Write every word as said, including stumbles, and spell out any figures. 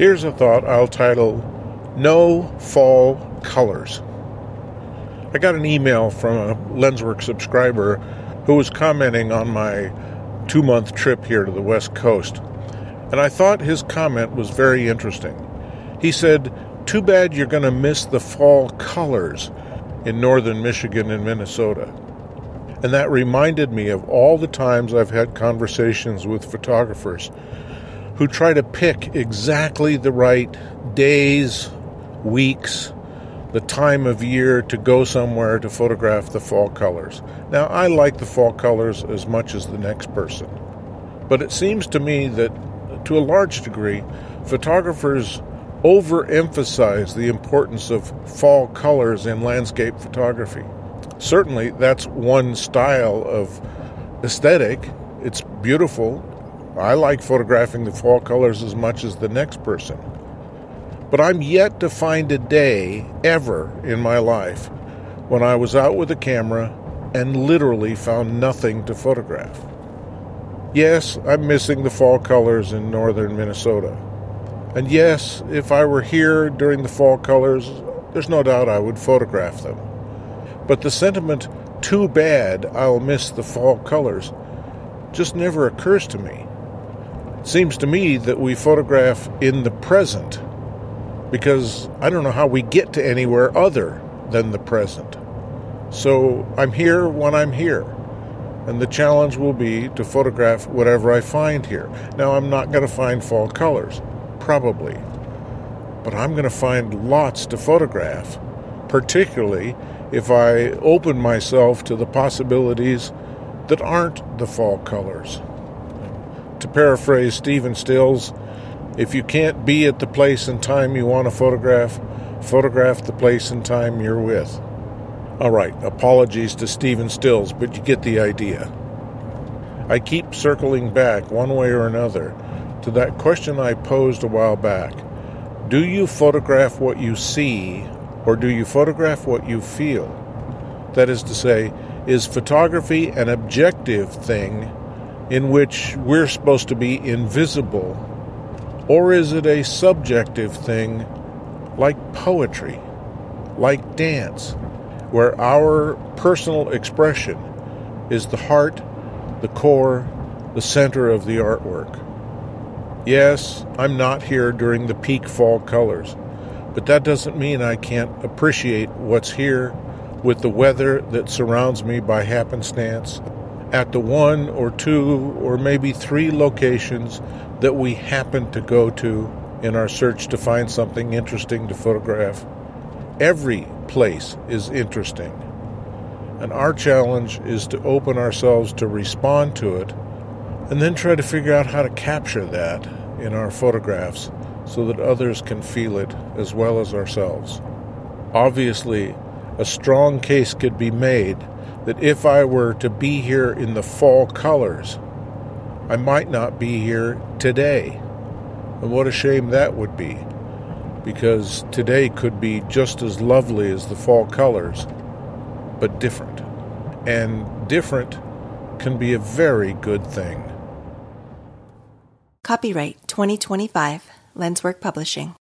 Here's a thought I'll title, No Fall Colors. I got an email from a LensWorks subscriber who was commenting on my two-month trip here to the West Coast, and I thought his comment was very interesting. He said, too bad you're going to miss the fall colors in northern Michigan and Minnesota. And that reminded me of all the times I've had conversations with photographers who try to pick exactly the right days, weeks, the time of year to go somewhere to photograph the fall colors. Now, I like the fall colors as much as the next person, but it seems to me that, to a large degree, photographers overemphasize the importance of fall colors in landscape photography. Certainly, that's one style of aesthetic. It's beautiful. I like photographing the fall colors as much as the next person. But I'm yet to find a day ever in my life when I was out with a camera and literally found nothing to photograph. Yes, I'm missing the fall colors in northern Minnesota. And yes, if I were here during the fall colors, there's no doubt I would photograph them. But the sentiment, too bad I'll miss the fall colors, just never occurs to me. It seems to me that we photograph in the present, because I don't know how we get to anywhere other than the present. So I'm here when I'm here, and the challenge will be to photograph whatever I find here. Now, I'm not going to find fall colors, probably, but I'm going to find lots to photograph, particularly if I open myself to the possibilities that aren't the fall colors. To paraphrase Stephen Stills, if you can't be at the place and time you want to photograph, photograph the place and time you're with. All right, apologies to Stephen Stills, but you get the idea. I keep circling back one way or another to that question I posed a while back. Do you photograph what you see, or do you photograph what you feel? That is to say, is photography an objective thing in which we're supposed to be invisible, or is it a subjective thing like poetry, like dance, where our personal expression is the heart, the core, the center of the artwork? Yes, I'm not here during the peak fall colors, but that doesn't mean I can't appreciate what's here with the weather that surrounds me by happenstance at the one or two or maybe three locations that we happen to go to in our search to find something interesting to photograph. Every place is interesting, and our challenge is to open ourselves to respond to it and then try to figure out how to capture that in our photographs so that others can feel it as well as ourselves. Obviously, a strong case could be made that if I were to be here in the fall colors, I might not be here today. And what a shame that would be, because today could be just as lovely as the fall colors, but different. And different can be a very good thing. Copyright twenty twenty-five, LensWork Publishing.